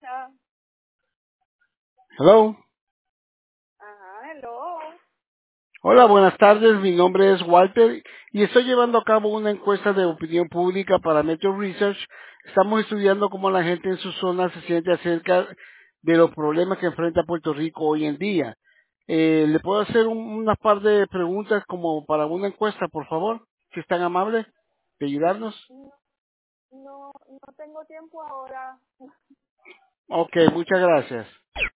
escucha. Hello. Ajá, hello. Hola, buenas tardes. Mi nombre es Walter y estoy llevando a cabo una encuesta de opinión pública para Metro Research. Estamos estudiando cómo la gente en su zona se siente acerca de los problemas que enfrenta Puerto Rico hoy en día. ¿Le puedo hacer unas par de preguntas como para una encuesta, por favor? Si es tan amable de ayudarnos. No, no tengo tiempo ahora. Ok, muchas gracias.